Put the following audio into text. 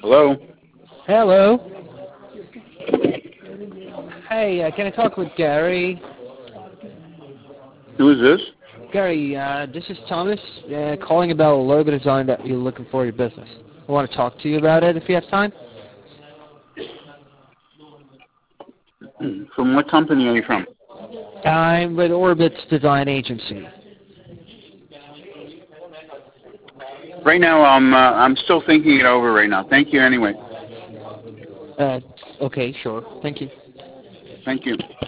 Hello? Hello. Hey, can I talk with Gary? Who is this? Gary, this is Thomas calling about a logo design that you're looking for your business. I want to talk to you about it if you have time. From what company are you from? I'm with Orbit's Design Agency. Right now, I'm still thinking it over right now. Thank you anyway. Okay, sure. Thank you. Thank you.